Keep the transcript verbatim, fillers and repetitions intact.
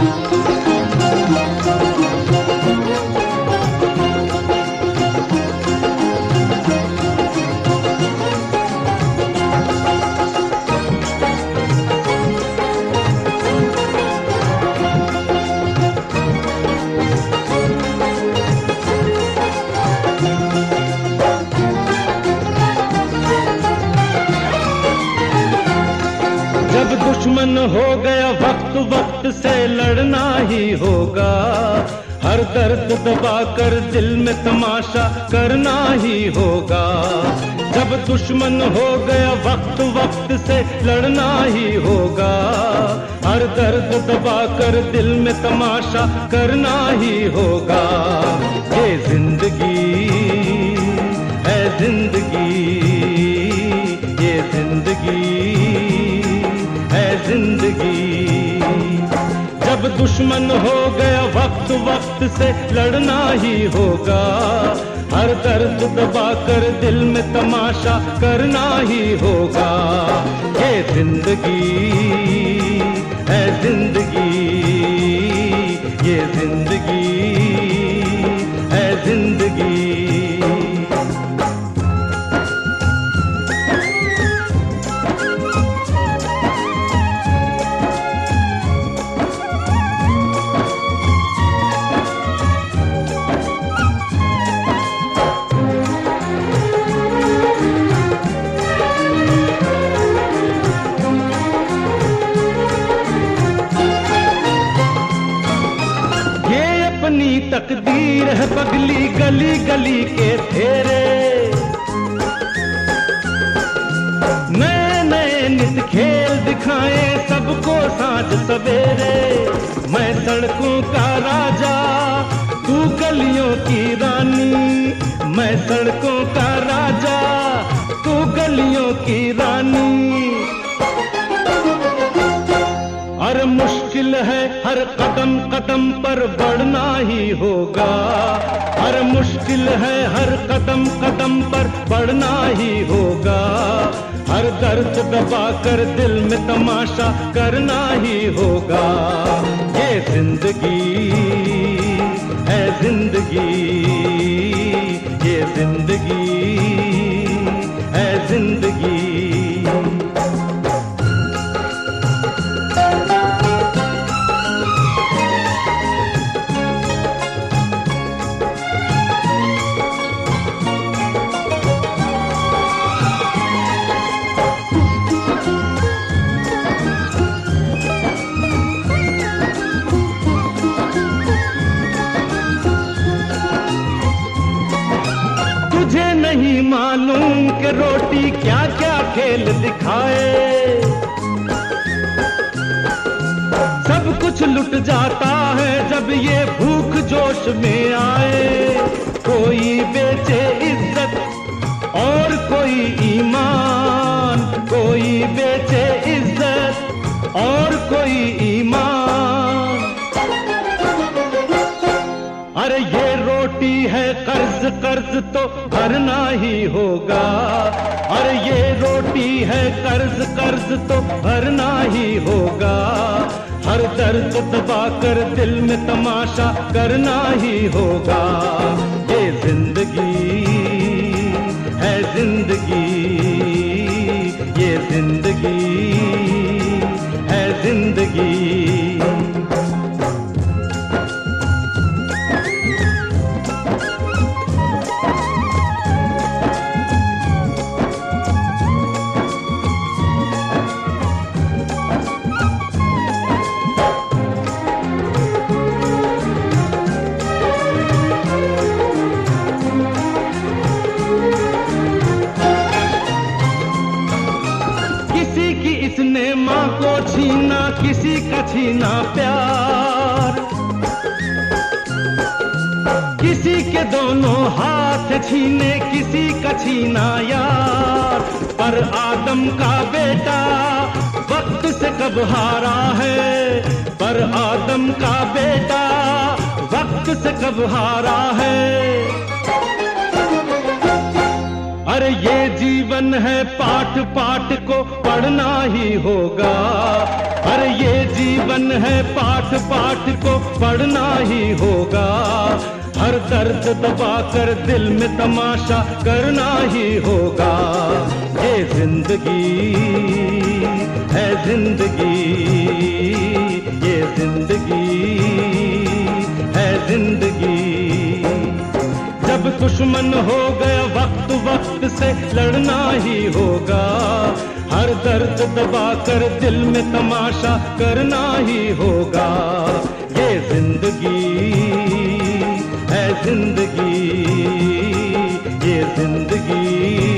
जब दुश्मन हो गया वक्त वक्त से लड़ना ही होगा, हर दर्द दबा कर दिल में तमाशा करना ही होगा। जब दुश्मन हो गया वक्त वक्त से लड़ना ही होगा, हर दर्द दबा कर दिल में तमाशा करना ही होगा। ये जिंदगी है जिंदगी, ये जिंदगी है जिंदगी। जब दुश्मन हो गया वक्त वक्त से लड़ना ही होगा, हर दर्द दबा कर दिल में तमाशा करना ही होगा। ये जिंदगी है जिंदगी, ये जिंदगी है जिंदगी। अपनी तकदीर है पगली गली गली के फेरे, नए नए नित खेल दिखाए सबको साँझ सवेरे। मैं सड़कों का राजा तू गलियों की रानी, मैं सड़कों का राजा तू गलियों की रानी। हर मुश्किल है हर कदम कदम पर बढ़ना ही होगा, हर मुश्किल है हर कदम कदम पर बढ़ना ही होगा। हर दर्द दबा कर दिल में तमाशा करना ही होगा। ये जिंदगी है जिंदगी, ये जिंदगी है जिंदगी। तुझे नहीं मालूम कि रोटी क्या क्या खेल दिखाए, सब कुछ लुट जाता है जब ये भूख जोश में आए। कोई बेचे इज्जत और कोई ईमान, कोई बेचे इज्जत और कोई ईमान। अरे ये रोटी है कर्ज कर्ज तो भरना ही होगा, अरे ये रोटी है कर्ज कर्ज तो भरना ही होगा। हर दर्द दबा कर दिल में तमाशा करना ही होगा। ये जिंदगी है जिंदगी, ये जिंदगी है जिंदगी। इसने माँ को छीना किसी का छीना प्यार, किसी के दोनों हाथ छीने किसी का छीना यार। पर आदम का बेटा वक्त से कब हारा है, पर आदम का बेटा वक्त से कब हारा है। अरे ये जीवन है पाठ पाठ को पढ़ना ही होगा। अरे ये जीवन है पाठ पाठ को पढ़ना ही होगा। हर दर्द दबाकर दिल में तमाशा करना ही होगा। ये जिंदगी है जिंदगी, ये जिंदगी है जिंदगी। जब दुश्मन हो गया वक्त वक्त से लड़ना ही होगा। हर दर्द दबाकर दिल में तमाशा करना ही होगा। ये जिंदगी है जिंदगी, ये जिंदगी